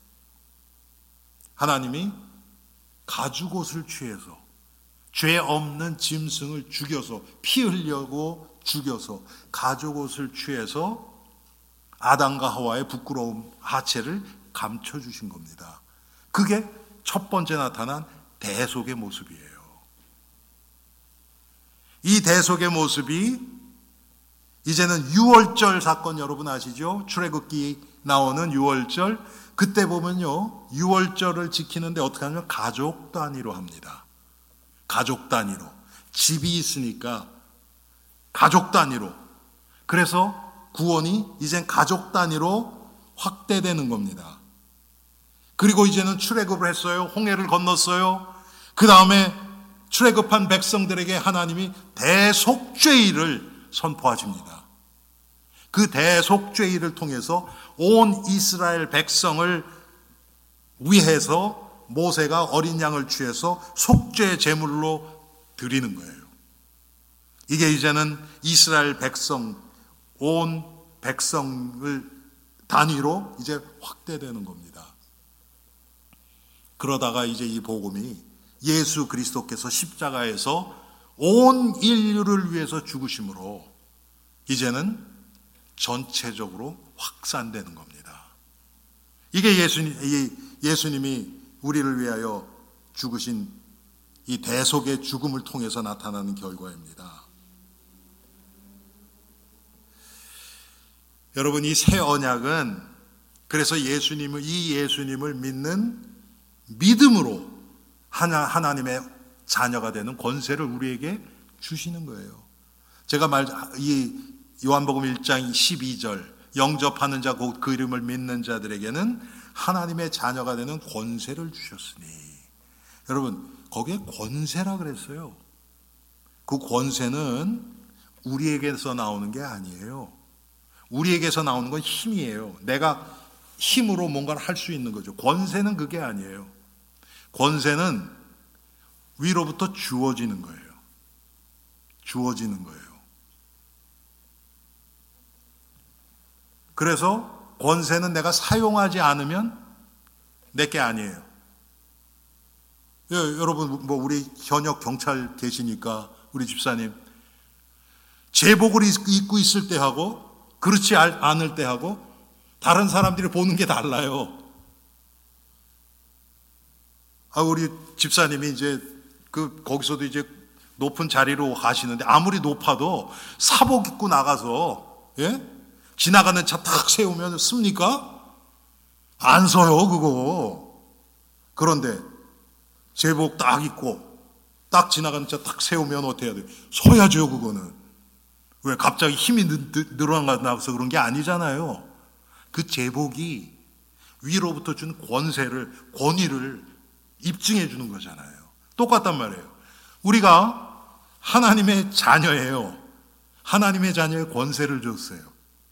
하나님이 가죽옷을 취해서 죄 없는 짐승을 죽여서 피 흘려고 죽여서 가죽옷을 취해서 아담과 하와의 부끄러움 하체를 감춰주신 겁니다. 그게 첫 번째 나타난 대속의 모습이에요. 이 대속의 모습이 이제는 유월절 사건 여러분 아시죠? 출애굽기 나오는 유월절 그때 보면요 유월절을 지키는데 어떻게 하냐면 가족 단위로 합니다. 가족 단위로 집이 있으니까 가족 단위로 그래서 구원이 이젠 가족 단위로 확대되는 겁니다. 그리고 이제는 출애굽을 했어요. 홍해를 건넜어요. 그 다음에 출애굽한 백성들에게 하나님이 대속죄의를 선포하십니다. 그 대속죄의를 통해서 온 이스라엘 백성을 위해서 모세가 어린 양을 취해서 속죄 제물로 드리는 거예요. 이게 이제는 이스라엘 백성 온 백성을 단위로 이제 확대되는 겁니다. 그러다가 이제 이 복음이 예수 그리스도께서 십자가에서 온 인류를 위해서 죽으심으로 이제는 전체적으로 확산되는 겁니다. 이게 예수님이 우리를 위하여 죽으신 이 대속의 죽음을 통해서 나타나는 결과입니다. 여러분 이 새 언약은 그래서 이 예수님을 믿는 믿음으로 하나님의 자녀가 되는 권세를 우리에게 주시는 거예요. 제가 이 요한복음 1장 12절 영접하는 자 곧 그 이름을 믿는 자들에게는 하나님의 자녀가 되는 권세를 주셨으니 여러분 거기에 권세라 그랬어요. 그 권세는 우리에게서 나오는 게 아니에요. 우리에게서 나오는 건 힘이에요. 내가 힘으로 뭔가를 할 수 있는 거죠. 권세는 그게 아니에요. 권세는 위로부터 주어지는 거예요. 주어지는 거예요. 그래서 권세는 내가 사용하지 않으면 내게 아니에요. 여러분, 뭐 우리 현역 경찰 계시니까 우리 집사님 제복을 입고 있을 때 하고 그렇지 않을 때 하고 다른 사람들이 보는 게 달라요. 우리 집사님이 이제 거기서도 이제 높은 자리로 가시는데 아무리 높아도 사복 입고 나가서 지나가는 차 탁 세우면 씁니까? 안 서요, 그거. 그런데 제복 딱 입고 딱 지나가는 차 딱 세우면 어떻게 해야 돼요? 서야죠, 그거는. 왜? 갑자기 힘이 늘어나서 그런 게 아니잖아요. 그 제복이 위로부터 준 권위를 입증해 주는 거잖아요. 똑같단 말이에요. 우리가 하나님의 자녀예요. 하나님의 자녀의 권세를 줬어요.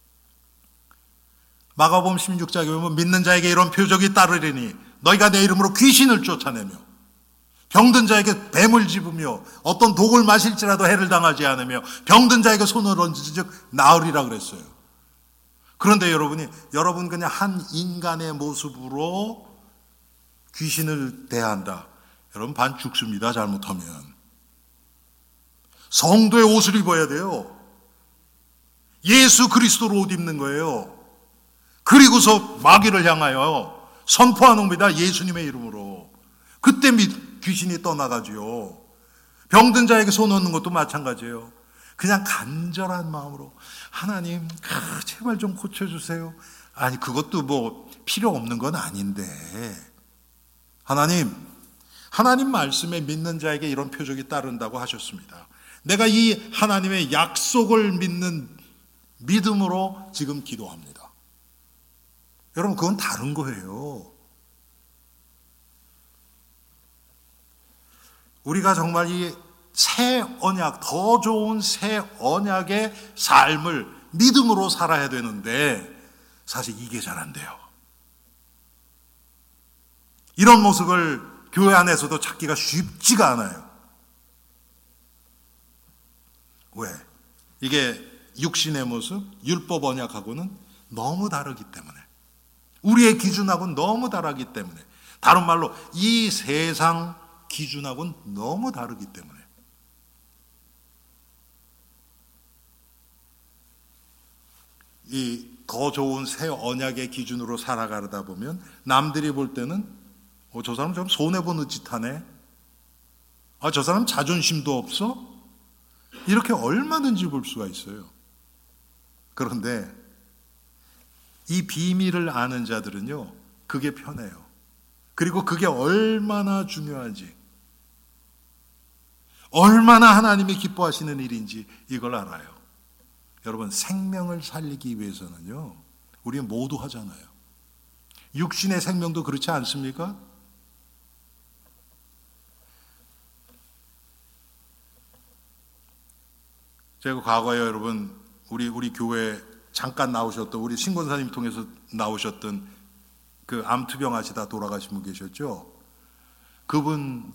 마가복음 16장에 보면 믿는 자에게 이런 표적이 따르리니 너희가 내 이름으로 귀신을 쫓아내며 병든 자에게 뱀을 집으며 어떤 독을 마실지라도 해를 당하지 않으며 병든 자에게 손을 얹으니 즉 나으리라 그랬어요. 그런데 여러분 그냥 한 인간의 모습으로 귀신을 대한다. 여러분 반 죽습니다. 잘못하면. 성도의 옷을 입어야 돼요. 예수 그리스도로 옷 입는 거예요. 그리고서 마귀를 향하여 선포하는 겁니다. 예수님의 이름으로. 그때 귀신이 떠나가지요. 병든 자에게 손 얹는 것도 마찬가지예요. 그냥 간절한 마음으로 하나님 제발 좀 고쳐주세요. 아니 그것도 뭐 필요 없는 건 아닌데 하나님 말씀에 믿는 자에게 이런 표적이 따른다고 하셨습니다. 내가 이 하나님의 약속을 믿는 믿음으로 지금 기도합니다. 여러분 그건 다른 거예요. 우리가 정말 이 새 언약, 더 좋은 새 언약의 삶을 믿음으로 살아야 되는데 사실 이게 잘 안 돼요. 이런 모습을 교회 안에서도 찾기가 쉽지가 않아요. 왜? 이게 육신의 모습, 율법 언약하고는 너무 다르기 때문에, 우리의 기준하고는 너무 다르기 때문에, 다른 말로 이 세상 기준하고는 너무 다르기 때문에 이 더 좋은 새 언약의 기준으로 살아가다 보면 남들이 볼 때는 저 사람 좀 손해보는 짓 하네. 저 사람 자존심도 없어? 이렇게 얼마든지 볼 수가 있어요. 그런데 이 비밀을 아는 자들은요, 그게 편해요. 그리고 그게 얼마나 중요한지, 얼마나 하나님이 기뻐하시는 일인지 이걸 알아요. 여러분, 생명을 살리기 위해서는요, 우리 모두 하잖아요. 육신의 생명도 그렇지 않습니까? 제가 과거에 여러분, 우리 교회 잠깐 나오셨던, 우리 신권사님 통해서 나오셨던 그 암투병 하시다 돌아가신 분 계셨죠? 그분,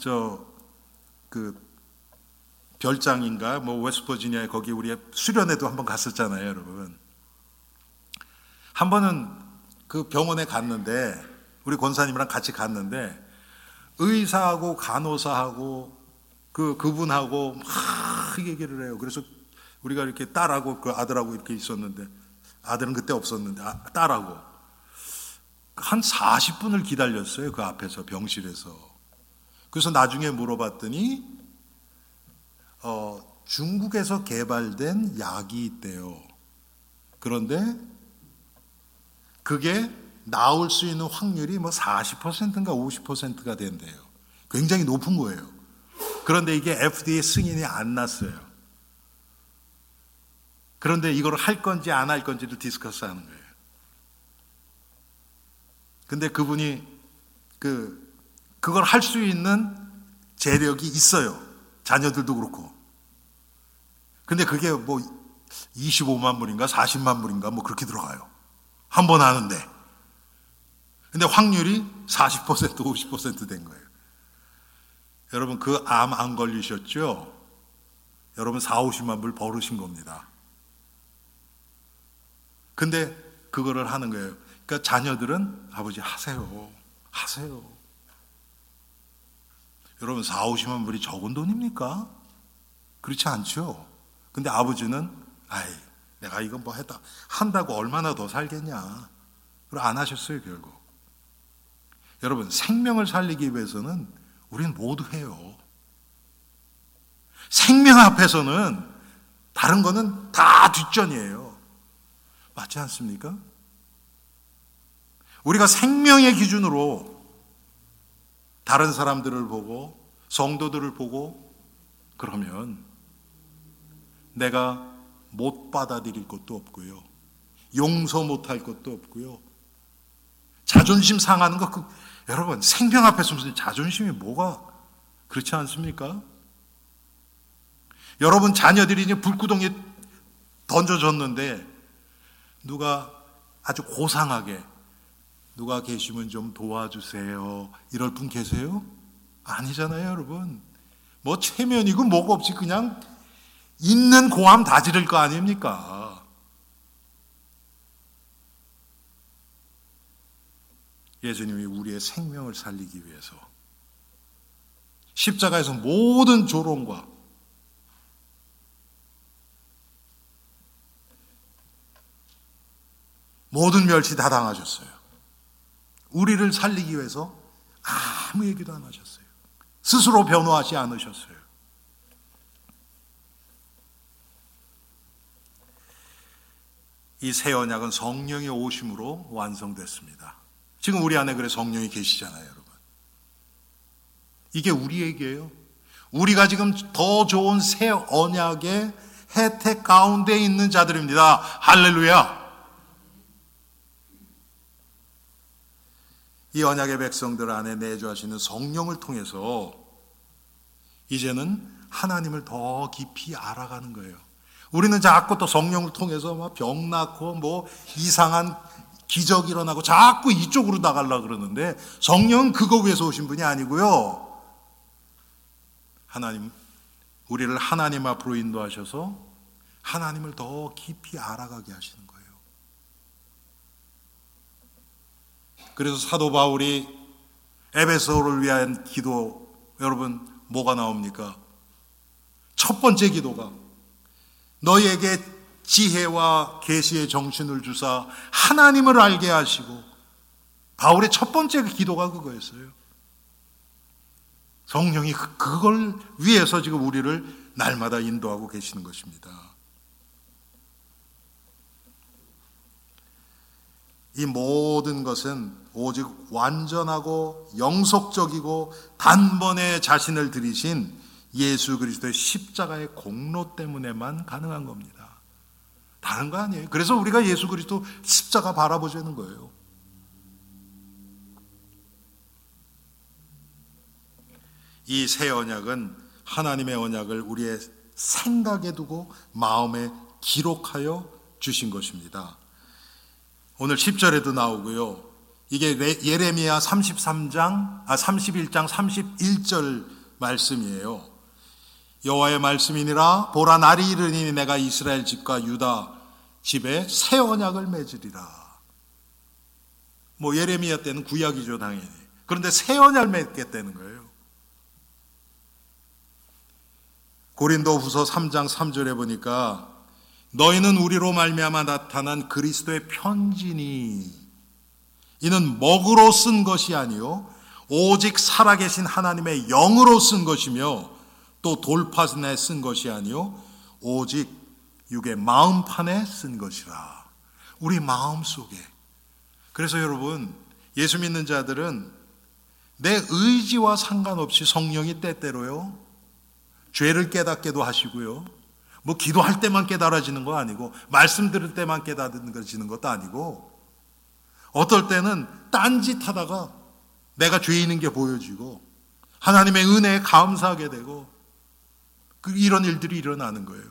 별장인가, 웨스트버지니아에 거기 우리 수련회도 한번 갔었잖아요, 여러분. 한 번은 그 병원에 갔는데, 우리 권사님이랑 같이 갔는데, 의사하고 간호사하고 그분하고 막 얘기를 해요. 그래서 우리가 이렇게 딸하고 그 아들하고 이렇게 있었는데, 아들은 그때 없었는데, 딸하고. 한 40분을 기다렸어요, 그 앞에서, 병실에서. 그래서 나중에 물어봤더니, 중국에서 개발된 약이 있대요. 그런데 그게 나올 수 있는 확률이 40%인가 50%가 된대요. 굉장히 높은 거예요. 그런데 이게 FDA 승인이 안 났어요. 그런데 이걸 할 건지 안 할 건지를 디스커스 하는 거예요. 근데 그분이 그걸 할 수 있는 재력이 있어요. 자녀들도 그렇고. 근데 그게 뭐 25만 불인가 40만 불인가 뭐 그렇게 들어가요. 한 번 하는데. 근데 확률이 40% 50% 된 거예요. 여러분 그 암 안 걸리셨죠? 여러분 4, 50만 불 벌으신 겁니다. 근데 그거를 하는 거예요. 그러니까 자녀들은 아버지 하세요. 여러분 4, 50만 불이 적은 돈입니까? 그렇지 않죠. 근데 아버지는 내가 이거 뭐 한다고 얼마나 더 살겠냐. 그리고 안 하셨어요 결국. 여러분 생명을 살리기 위해서는 우리는 모두 해요. 생명 앞에서는 다른 거는 다 뒷전이에요. 맞지 않습니까? 우리가 생명의 기준으로 다른 사람들을 보고 성도들을 보고 그러면 내가 못 받아들일 것도 없고요. 용서 못할 것도 없고요. 자존심 상하는 거 여러분 생명 앞에서 무슨 자존심이 뭐가 그렇지 않습니까? 여러분 자녀들이 이제 불구덩이에 던져졌는데 누가 아주 고상하게 누가 계시면 좀 도와주세요 이럴 분 계세요? 아니잖아요 여러분. 뭐 체면이고 뭐가 없이 그냥 있는 고함 다 지를 거 아닙니까? 예수님이 우리의 생명을 살리기 위해서 십자가에서 모든 조롱과 모든 멸시 다 당하셨어요. 우리를 살리기 위해서 아무 얘기도 안 하셨어요. 스스로 변호하지 않으셨어요. 이 새 언약은 성령의 오심으로 완성됐습니다. 지금 우리 안에 그래 성령이 계시잖아요, 여러분. 이게 우리에게요. 우리가 지금 더 좋은 새 언약의 혜택 가운데 있는 자들입니다. 할렐루야. 이 언약의 백성들 안에 내주하시는 성령을 통해서 이제는 하나님을 더 깊이 알아가는 거예요. 우리는 자꾸 또 성령을 통해서 막 병 낫고 뭐 이상한 기적이 일어나고 자꾸 이쪽으로 나가려고 그러는데 성령은 그거 위해서 오신 분이 아니고요. 하나님, 우리를 하나님 앞으로 인도하셔서 하나님을 더 깊이 알아가게 하시는 거예요. 그래서 사도 바울이 에베소를 위한 기도, 여러분 뭐가 나옵니까? 첫 번째 기도가 너희에게 지혜와 계시의 정신을 주사 하나님을 알게 하시고, 바울의 첫 번째 기도가 그거였어요. 성령이 그걸 위해서 지금 우리를 날마다 인도하고 계시는 것입니다. 이 모든 것은 오직 완전하고 영속적이고 단번에 자신을 들이신 예수 그리스도의 십자가의 공로 때문에만 가능한 겁니다. 다른 거 아니에요. 그래서 우리가 예수 그리스도 십자가 바라보자는 거예요. 이 새 언약은 하나님의 언약을 우리의 생각에 두고 마음에 기록하여 주신 것입니다. 오늘 10절에도 나오고요. 이게 예레미야 31장 31절 말씀이에요. 여호와의 말씀이니라 보라 날이 이르니 내가 이스라엘 집과 유다 집에 새 언약을 맺으리라. 뭐 예레미야 때는 구약이죠 당연히. 그런데 새 언약을 맺겠다는 거예요. 고린도후서 3장 3절에 보니까 너희는 우리로 말미암아 나타난 그리스도의 편지니 이는 먹으로 쓴 것이 아니요 오직 살아계신 하나님의 영으로 쓴 것이며 또 돌판에 쓴 것이 아니요 오직 육의 마음판에 쓴 것이라. 우리 마음속에. 그래서 여러분 예수 믿는 자들은 내 의지와 상관없이 성령이 때때로요 죄를 깨닫게도 하시고요, 뭐 기도할 때만 깨달아지는 거 아니고 말씀 들을 때만 깨달아지는 것도 아니고 어떨 때는 딴짓하다가 내가 죄인인 게 보여지고 하나님의 은혜에 감사하게 되고 이런 일들이 일어나는 거예요.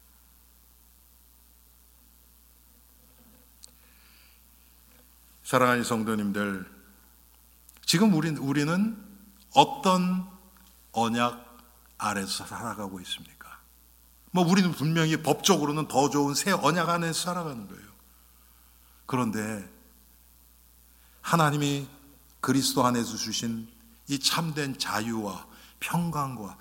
사랑하는 성도님들, 지금 우리는 어떤 언약 아래서 살아가고 있습니까? 우리는 분명히 법적으로는 더 좋은 새 언약 안에서 살아가는 거예요. 그런데 하나님이 그리스도 안에서 주신 이 참된 자유와 평강과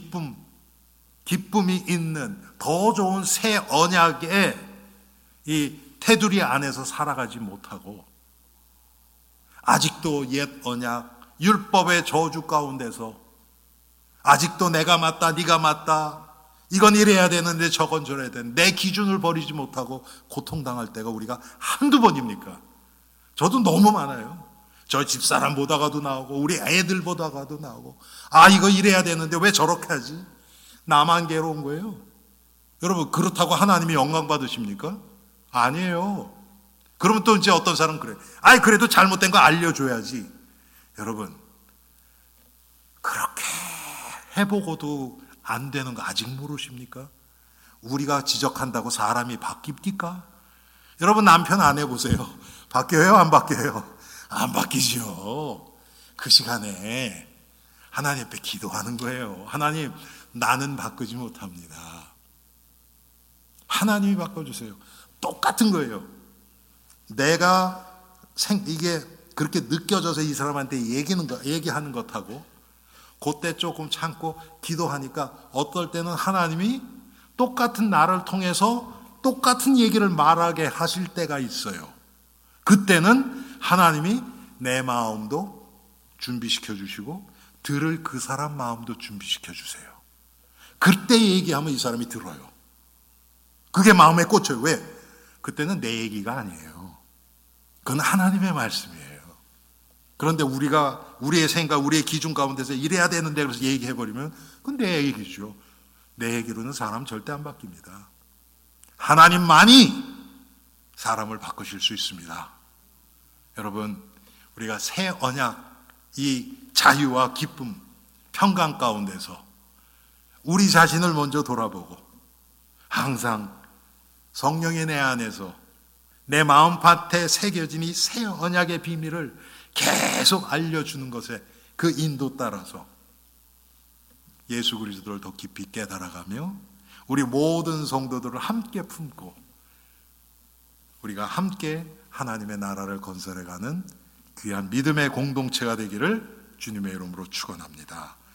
기쁨이 있는 더 좋은 새 언약의 이 테두리 안에서 살아가지 못하고 아직도 옛 언약, 율법의 저주 가운데서 아직도 내가 맞다, 네가 맞다, 이건 이래야 되는데 저건 저래야 되는데 내 기준을 버리지 못하고 고통당할 때가 우리가 한두 번입니까? 저도 너무 많아요. 저 집사람 보다가도 나오고 우리 애들 보다가도 나오고 이거 이래야 되는데 왜 저렇게 하지? 나만 괴로운 거예요. 여러분, 그렇다고 하나님이 영광 받으십니까? 아니에요. 그러면 또 이제 어떤 사람은 그래. 그래도 잘못된 거 알려줘야지. 여러분, 그렇게 해보고도 안 되는 거 아직 모르십니까? 우리가 지적한다고 사람이 바뀝니까? 여러분, 남편 아내 보세요. 바뀌어요? 안 바뀌어요? 안 바뀌죠. 그 시간에 하나님 앞에 기도하는 거예요. 하나님, 나는 바꾸지 못합니다. 하나님이 바꿔주세요. 똑같은 거예요. 내가 이게 그렇게 느껴져서 이 사람한테 얘기하는 것하고 그때 조금 참고 기도하니까 어떨 때는 하나님이 똑같은 나를 통해서 똑같은 얘기를 말하게 하실 때가 있어요. 그때는 하나님이 내 마음도 준비시켜 주시고 들을 그 사람 마음도 준비시켜 주세요. 그때 얘기하면 이 사람이 들어요. 그게 마음에 꽂혀요. 왜? 그때는 내 얘기가 아니에요. 그건 하나님의 말씀이에요. 그런데 우리의 생각, 우리의 기준 가운데서 이래야 되는데 그래서 얘기해버리면 그건 내 얘기죠. 내 얘기로는 사람 절대 안 바뀝니다. 하나님만이 사람을 바꾸실 수 있습니다. 여러분, 우리가 새 언약, 이 자유와 기쁨, 평강 가운데서 우리 자신을 먼저 돌아보고 항상 성령의 내 안에서 내 마음밭에 새겨진 이 새 언약의 비밀을 계속 알려주는 것에 그 인도 따라서 예수 그리스도를 더 깊이 깨달아가며 우리 모든 성도들을 함께 품고 우리가 함께 하나님의 나라를 건설해가는 귀한 믿음의 공동체가 되기를 주님의 이름으로 축원합니다.